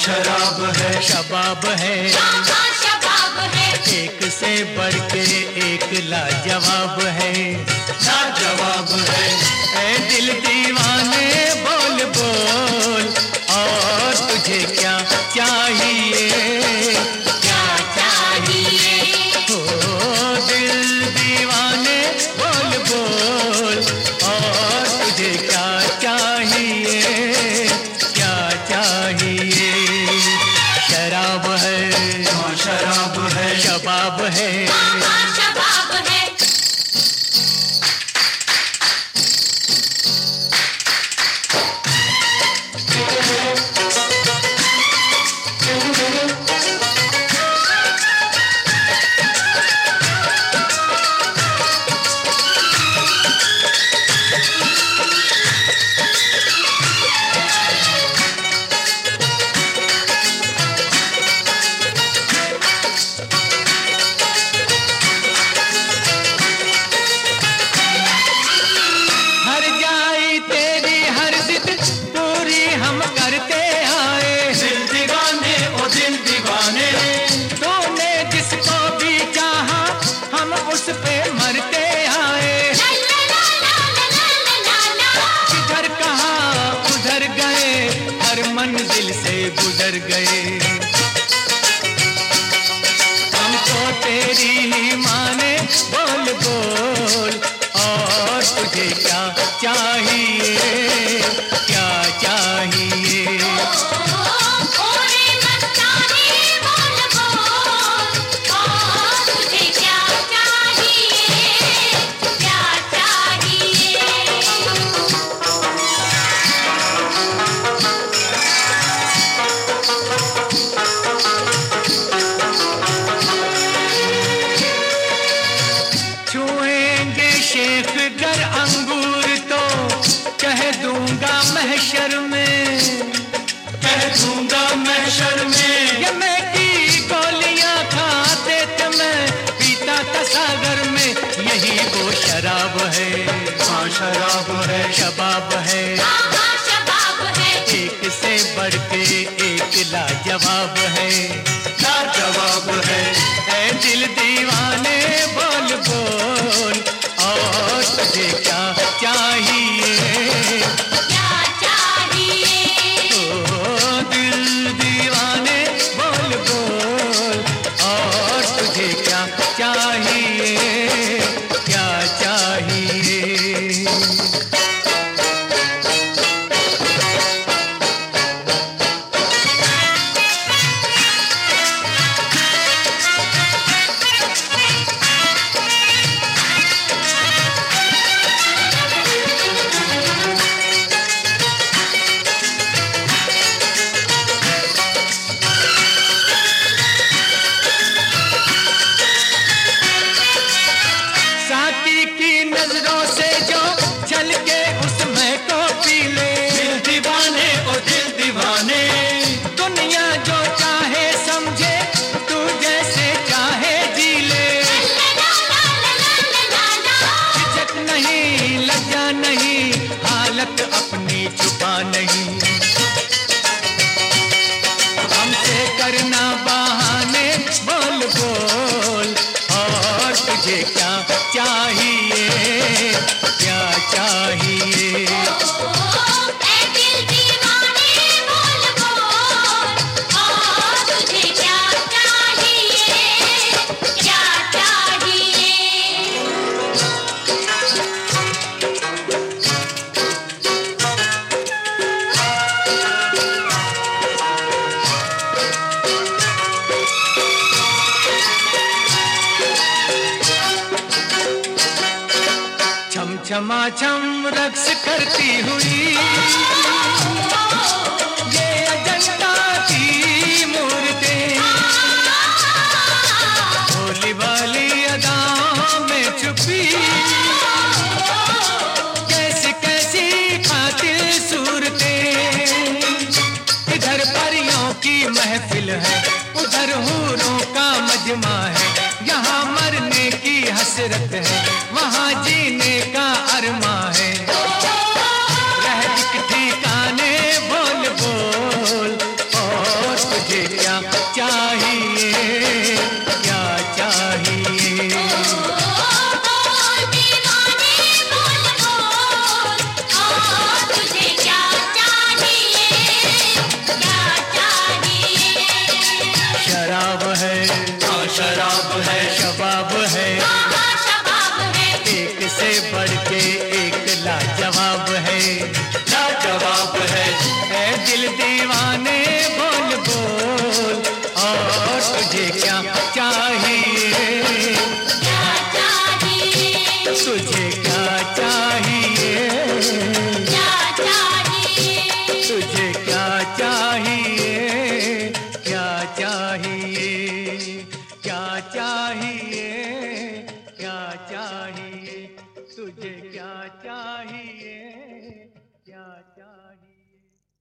शराब है, शबाब है, शबाब है, एक से बढ़ के एक लाजवाब है, लाजवाब है। ऐ दिल दीवाने बोल बोल, और तुझे क्या चाहिए, क्या चाहिए? ओ दिल दीवाने बोल बोल, और तुझे क्या चाहिए, क्या चाहिए? शराब है, हाँ शराब है, शबाब है, शबाब है। हर जाई तेरी हर जिद पूरी हम करते आए, दिल दीवाने ओ दिल दीवाने, तूने जिसको भी चाहा हम उस पे मरते आए, किधर कहा उधर गए, हर मंजिल से गुजर गए, हमको तेरी ही माने बोल बोल, और तुझे क्या चाहिए, क्या चाहिए? ओरे मस्तानी बोल बोल, और तुझे क्या चाहिए, क्या चाहिए? छुएंगे शेख गर अंगूर तो कह दूंगा महशर में, कह दूंगा महशर में। ये मैं की गोलियां खाते थे मैं पीता था सागर में, यही वो शराब है, हाँ शराब है, शबाब है, शबाब है, एक से बढ़ के एक लाजवाब है, लाजवाब है। ऐ दिल दीवाने बोल बोल, और तुझे क्या चाहिए, क्या चाहिए? ओ दिल दीवाने बोल बोल, और तुझे क्या चाहिए, क्या चाहिए? साकी की नजरों से जो झलके उसमें को पी ले, दिल दीवाने ओ दिल दीवाने, दुनिया जो चाहे समझे तू जैसे चाहे जी ले, झिझक नहीं लज्जा नहीं हालत अपनी छुपा नहीं, हमसे करना बहाने बोल बोल, और तुझे क्या चाहिए, क्या चाहिए? ऐ दिल दीवाने बोल बोल, और तुझे क्या चाहिए, क्या चाहिए? छम छमा छम रक्स करती हुई ये अजंता की मूर्तें, भोली भाली अदाओं में छुपी कैसी कैसी कातिल सूरतें, इधर परियों की महफिल है उधर हूरों का मजमा है, यहाँ मरने की हसरत है वहाँ जीने का अरमा है, रह एक ठिकाने बोल बोल, और शराब है, शबाब है, हाँ शबाब है, एक से बढ़ के एक लाजवाब है, लाजवाब है। ऐ दिल दीवाने बोल बोल, और तुझे क्या चाहिए, क्या चाहिए, तुझे क्या चाहिए, क्या चाहिए, तुझे क्या चाहिए, क्या चाहिए, क्या चाहिए।